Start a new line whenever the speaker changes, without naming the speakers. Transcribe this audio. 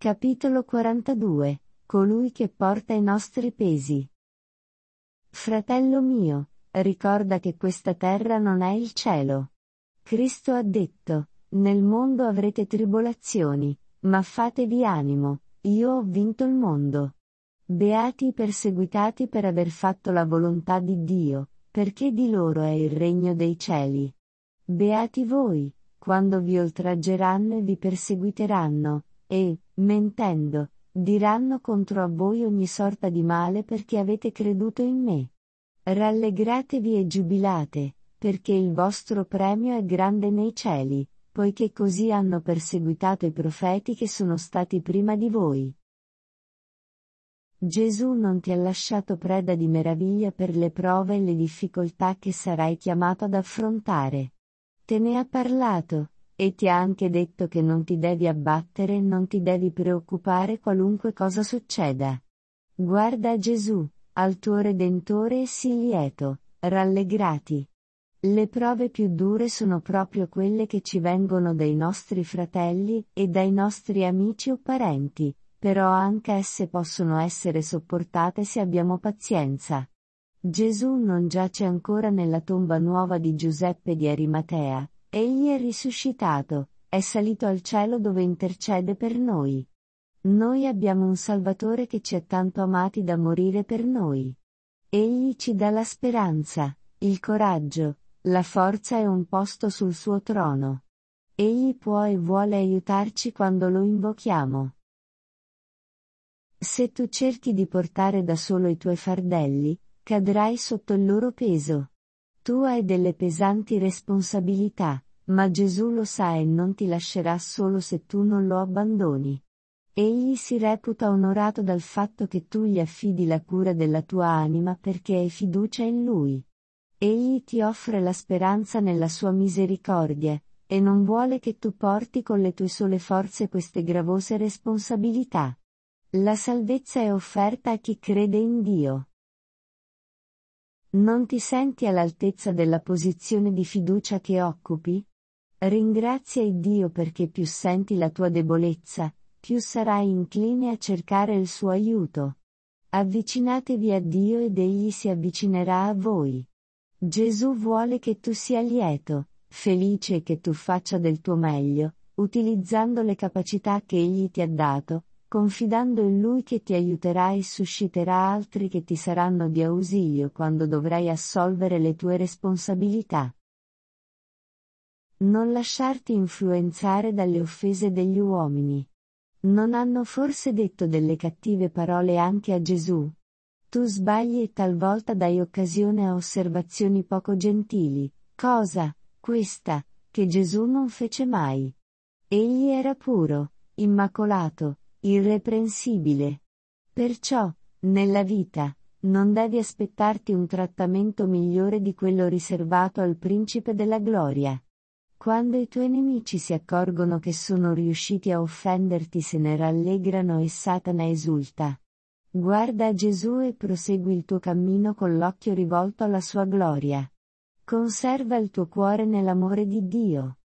Capitolo 42. Colui che porta i nostri pesi. Fratello mio, ricorda che questa terra non è il cielo. Cristo ha detto, nel mondo avrete tribolazioni, ma fatevi animo, io ho vinto il mondo. Beati i perseguitati per aver fatto la volontà di Dio, perché di loro è il regno dei cieli. Beati voi, quando vi oltraggeranno e vi perseguiteranno, e, mentendo, diranno contro a voi ogni sorta di male perché avete creduto in me. Rallegratevi e giubilate, perché il vostro premio è grande nei cieli, poiché così hanno perseguitato i profeti che sono stati prima di voi. Gesù non ti ha lasciato preda di meraviglia per le prove e le difficoltà che sarai chiamato ad affrontare. Te ne ha parlato, e ti ha anche detto che non ti devi abbattere e non ti devi preoccupare qualunque cosa succeda. Guarda a Gesù, al tuo Redentore e sii lieto, rallegrati. Le prove più dure sono proprio quelle che ci vengono dai nostri fratelli e dai nostri amici o parenti, però anche esse possono essere sopportate se abbiamo pazienza. Gesù non giace ancora nella tomba nuova di Giuseppe di Arimatea, egli è risuscitato, è salito al cielo dove intercede per noi. Noi abbiamo un Salvatore che ci ha tanto amati da morire per noi. Egli ci dà la speranza, il coraggio, la forza e un posto sul suo trono. Egli può e vuole aiutarci quando lo invochiamo. Se tu cerchi di portare da solo i tuoi fardelli, cadrai sotto il loro peso. Tu hai delle pesanti responsabilità, ma Gesù lo sa e non ti lascerà solo se tu non lo abbandoni. Egli si reputa onorato dal fatto che tu gli affidi la cura della tua anima perché hai fiducia in Lui. Egli ti offre la speranza nella sua misericordia, e non vuole che tu porti con le tue sole forze queste gravose responsabilità. La salvezza è offerta a chi crede in Dio. Non ti senti all'altezza della posizione di fiducia che occupi? Ringrazia il Dio perché più senti la tua debolezza, più sarai incline a cercare il suo aiuto. Avvicinatevi a Dio ed Egli si avvicinerà a voi. Gesù vuole che tu sia lieto, felice e che tu faccia del tuo meglio, utilizzando le capacità che Egli ti ha dato, confidando in Lui che ti aiuterà e susciterà altri che ti saranno di ausilio quando dovrai assolvere le tue responsabilità. Non lasciarti influenzare dalle offese degli uomini. Non hanno forse detto delle cattive parole anche a Gesù? Tu sbagli e talvolta dai occasione a osservazioni poco gentili, cosa, questa, che Gesù non fece mai. Egli era puro, immacolato, irreprensibile. Perciò, nella vita, non devi aspettarti un trattamento migliore di quello riservato al Principe della Gloria. Quando i tuoi nemici si accorgono che sono riusciti a offenderti se ne rallegrano e Satana esulta. Guarda a Gesù e prosegui il tuo cammino con l'occhio rivolto alla sua gloria. Conserva il tuo cuore nell'amore di Dio.